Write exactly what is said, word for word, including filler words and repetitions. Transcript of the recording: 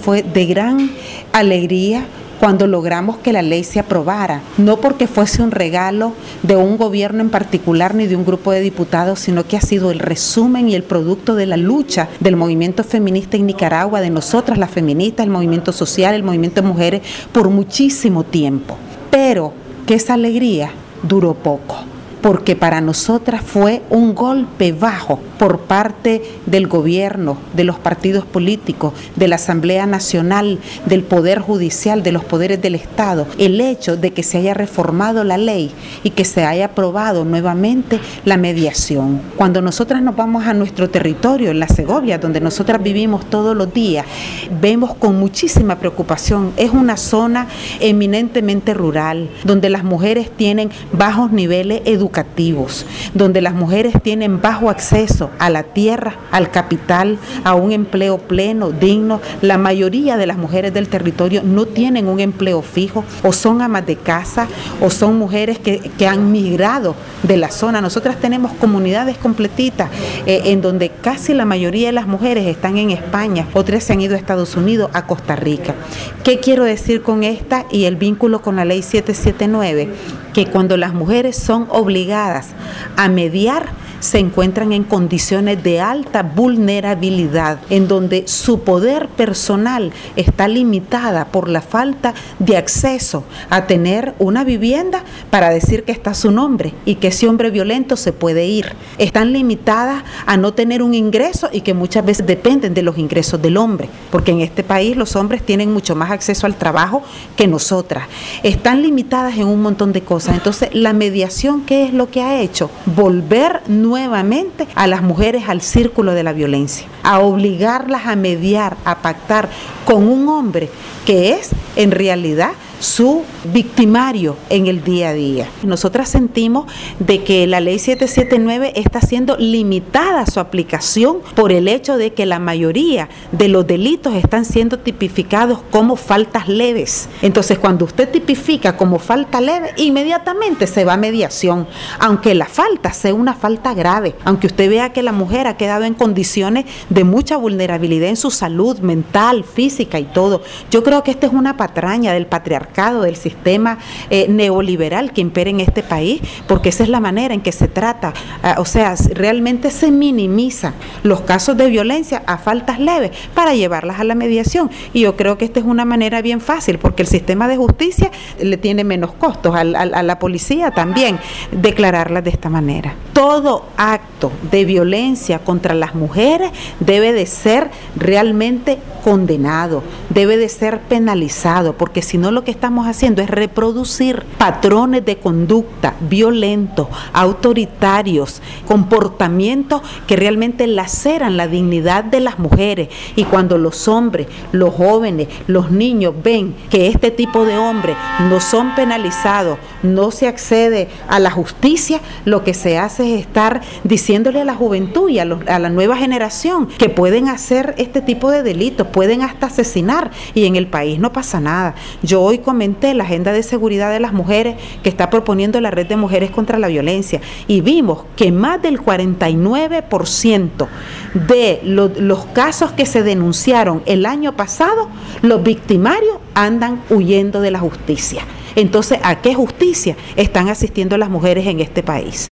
fue de gran alegría cuando logramos que la ley se aprobara, no porque fuese un regalo de un gobierno en particular ni de un grupo de diputados, sino que ha sido el resumen y el producto de la lucha del movimiento feminista en Nicaragua, de nosotras las feministas, el movimiento social, el movimiento de mujeres, por muchísimo tiempo. Pero que esa alegría duró poco, porque para nosotras fue un golpe bajo por parte del gobierno, de los partidos políticos, de la Asamblea Nacional, del Poder Judicial, de los poderes del Estado, el hecho de que se haya reformado la ley y que se haya aprobado nuevamente la mediación. Cuando nosotras nos vamos a nuestro territorio, en la Segovia, donde nosotras vivimos todos los días, vemos con muchísima preocupación, es una zona eminentemente rural, donde las mujeres tienen bajos niveles educativos, donde las mujeres tienen bajo acceso a la tierra, al capital, a un empleo pleno, digno. La mayoría de las mujeres del territorio no tienen un empleo fijo, o son amas de casa, o son mujeres que, que han migrado de la zona. Nosotras tenemos comunidades completitas eh, en donde casi la mayoría de las mujeres están en España, otras se han ido a Estados Unidos, a Costa Rica. ¿Qué quiero decir con esta y el vínculo con la ley siete siete nueve? Que cuando las mujeres son obligadas a mediar, se encuentran en condiciones de alta vulnerabilidad, en donde su poder personal está limitada por la falta de acceso a tener una vivienda para decir que está su nombre y que ese hombre violento se puede ir. Están limitadas a no tener un ingreso y que muchas veces dependen de los ingresos del hombre, porque en este país los hombres tienen mucho más acceso al trabajo que nosotras. Están limitadas en un montón de cosas. Entonces, la mediación, ¿qué es lo que ha hecho? Volver nuevamente a las mujeres al círculo de la violencia, a obligarlas a mediar, a pactar con un hombre que es en realidad su victimario en el día a día. Nosotras sentimos de que la ley siete siete nueve está siendo limitada su aplicación por el hecho de que la mayoría de los delitos están siendo tipificados como faltas leves. Entonces, cuando usted tipifica como falta leve, inmediatamente se va a mediación, aunque la falta sea una falta grave, aunque usted vea que la mujer ha quedado en condiciones de mucha vulnerabilidad en su salud mental, física y todo. Yo creo que esta es una patraña del patriarcado, del sistema eh, neoliberal que impera en este país, porque esa es la manera en que se trata, uh, o sea, realmente se minimizan los casos de violencia a faltas leves para llevarlas a la mediación, y yo creo que esta es una manera bien fácil, porque el sistema de justicia le tiene menos costos a, a, a la policía también declararlas de esta manera. Todo acto de violencia contra las mujeres debe de ser realmente condenado, debe de ser penalizado, porque si no lo que estamos haciendo es reproducir patrones de conducta violentos, autoritarios, comportamientos que realmente laceran la dignidad de las mujeres. Y cuando los hombres, los jóvenes, los niños ven que este tipo de hombres no son penalizados, no se accede a la justicia, lo que se hace es estar diciéndole a la juventud y a, los, a la nueva generación que pueden hacer este tipo de delitos, pueden hasta asesinar, y en el país no pasa nada. Yo hoy comenté la agenda de seguridad de las mujeres que está proponiendo la Red de Mujeres contra la Violencia, y vimos que más del cuarenta y nueve por ciento de lo, los casos que se denunciaron el año pasado, los victimarios andan huyendo de la justicia. Entonces, ¿a qué justicia están asistiendo las mujeres en este país?